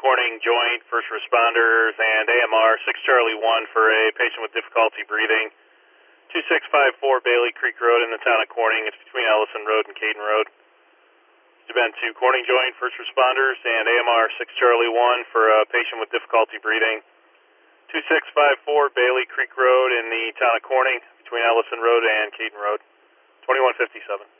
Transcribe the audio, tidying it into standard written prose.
Corning Joint, first responders, and AMR 6 Charlie 1 for a patient with difficulty breathing. 2654 Bailey Creek Road in the town of Corning. It's between Ellison Road and Caden Road. It's been to Corning Joint, first responders, and AMR 6 Charlie 1 for a patient with difficulty breathing. 2654 Bailey Creek Road in the town of Corning, between Ellison Road and Caden Road. 2157.